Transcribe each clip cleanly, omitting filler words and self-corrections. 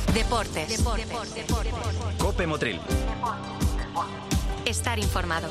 Deportes. Cope Motril. Estar informado.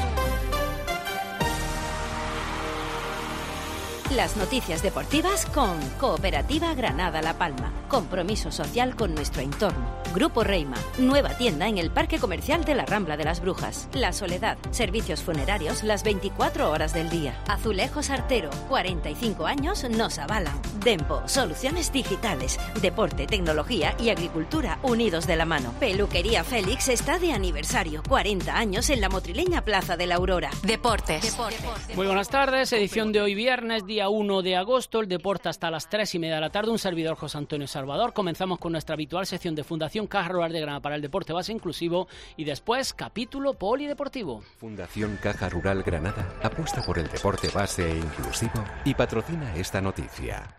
Las noticias deportivas con Cooperativa Granada La Palma. Compromiso social con nuestro entorno. Grupo Reima. Nueva tienda en el Parque Comercial de la Rambla de las Brujas. La Soledad. Servicios funerarios las 24 horas del día. Azulejos Artero. 45 años nos avalan. Dempo. Soluciones digitales. Deporte, tecnología y agricultura unidos de la mano. Peluquería Félix está de aniversario. 40 años en la motrileña Plaza de la Aurora. Deportes. Muy buenas tardes. Edición de hoy viernes, día 1 de agosto, el deporte hasta las 3:30 de la tarde. Un servidor, José Antonio Salvador. Comenzamos con nuestra habitual sección de Fundación Caja Rural de Granada para el deporte base inclusivo y después capítulo polideportivo. Fundación Caja Rural Granada apuesta por el deporte base e inclusivo y patrocina esta noticia.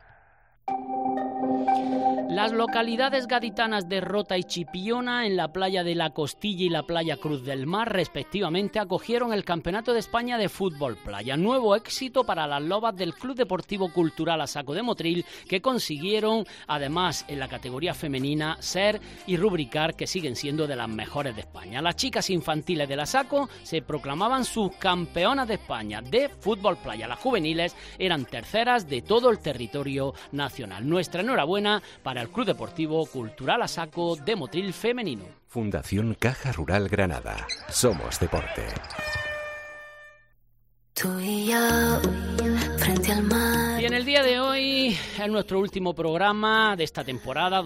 Las localidades gaditanas de Rota y Chipiona, en la playa de La Costilla y la playa Cruz del Mar, respectivamente, acogieron el Campeonato de España de Fútbol Playa. Nuevo éxito para las lobas del Club Deportivo Cultural Asaco de Motril, que consiguieron, además, en la categoría femenina, ser y rubricar que siguen siendo de las mejores de España. Las chicas infantiles del Asaco se proclamaban subcampeonas de España de Fútbol Playa. Las juveniles eran terceras de todo el territorio nacional. Nuestra enhorabuena para el Club Deportivo Cultural Asaco de Motril femenino. Fundación Caja Rural Granada. Somos deporte. Tú y yo, frente al mar. Y en el día de hoy es nuestro último programa de esta temporada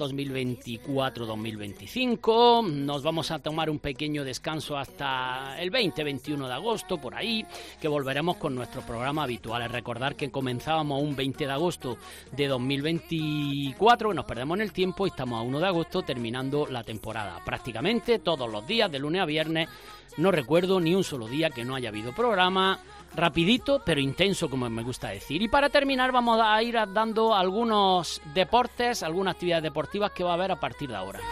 2024-2025. Nos vamos a tomar un pequeño descanso hasta el 20-21 de agosto, por ahí, que volveremos con nuestro programa habitual. Recordar que comenzábamos un 20 de agosto de 2024, que nos perdemos en el tiempo, y estamos a 1 de agosto terminando la temporada. Prácticamente todos los días, de lunes a viernes, no recuerdo ni un solo día que no haya habido programa. Rapidito, pero intenso, como me gusta decir. Y para terminar vamos a ir dando algunos deportes, algunas actividades deportivas que va a haber a partir de ahora.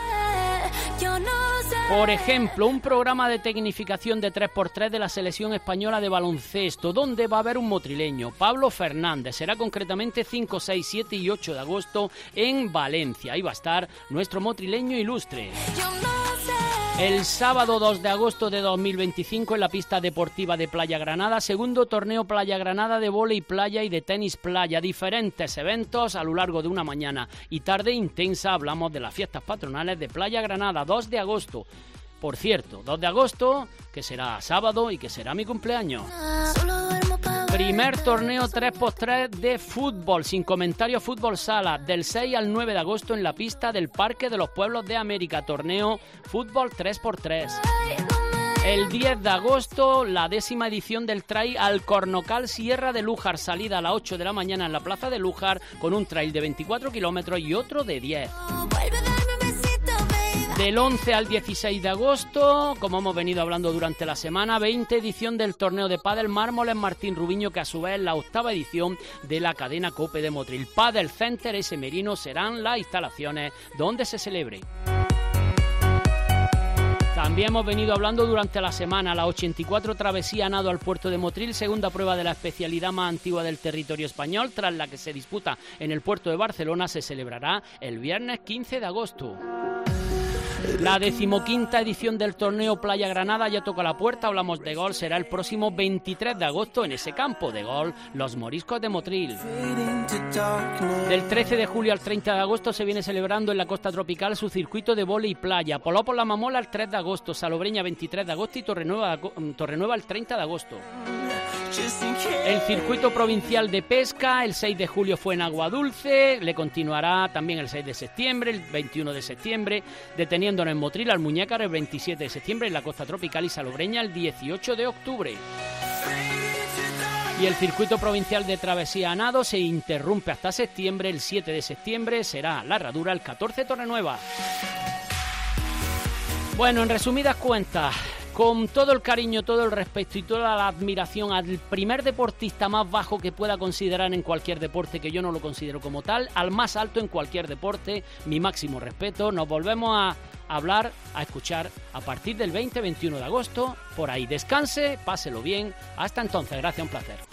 Por ejemplo, un programa de tecnificación de 3x3 de la selección española de baloncesto, donde va a haber un motrileño, Pablo Fernández. Será concretamente 5, 6, 7 y 8 de agosto en Valencia. Ahí va a estar nuestro motrileño ilustre. El sábado 2 de agosto de 2025 en la pista deportiva de Playa Granada, segundo torneo Playa Granada de vóley playa y de tenis playa. Diferentes eventos a lo largo de una mañana y tarde intensa. Hablamos de las fiestas patronales de Playa Granada, 2 de agosto. Por cierto, 2 de agosto, que será sábado y que será mi cumpleaños. Primer torneo 3x3 de fútbol, sin comentario, fútbol sala, del 6 al 9 de agosto en la pista del Parque de los Pueblos de América, torneo fútbol 3x3. El 10 de agosto, la 10ª edición del trail Alcornocal Sierra de Lújar, salida a las 8 de la mañana en la plaza de Lújar, con un trail de 24 kilómetros y otro de 10. Del 11 al 16 de agosto, como hemos venido hablando durante la semana, 20 edición del torneo de pádel Mármoles Martín Rubiño, que a su vez es la 8ª edición de la cadena Cope de Motril. Padel Center S. Merino serán las instalaciones donde se celebre. También hemos venido hablando durante la semana, la 84 travesía nado al puerto de Motril, segunda prueba de la especialidad más antigua del territorio español, tras la que se disputa en el puerto de Barcelona, se celebrará el viernes 15 de agosto. La 15ª edición del torneo Playa Granada ya toca la puerta. Hablamos de golf, será el próximo 23 de agosto en ese campo de golf, Los Moriscos de Motril. Del 13 de julio al 30 de agosto se viene celebrando en la costa tropical su circuito de vóley playa. Poló por la Mamola el 3 de agosto, Salobreña 23 de agosto y Torrenueva el 30 de agosto. El circuito provincial de pesca, el 6 de julio fue en Aguadulce, le continuará también el 6 de septiembre, el 21 de septiembre, deteniéndonos en Motril al Muñécar el 27 de septiembre, en la costa tropical y Salobreña el 18 de octubre. Y el circuito provincial de travesía a nado se interrumpe hasta septiembre, el 7 de septiembre será La Herradura, el 14 Torrenueva. Bueno, en resumidas cuentas, con todo el cariño, todo el respeto y toda la admiración al primer deportista más bajo que pueda considerar en cualquier deporte, que yo no lo considero como tal, al más alto en cualquier deporte, mi máximo respeto. Nos volvemos a hablar, a escuchar a partir del 20-21 de agosto. Por ahí descanse, páselo bien. Hasta entonces, gracias, un placer.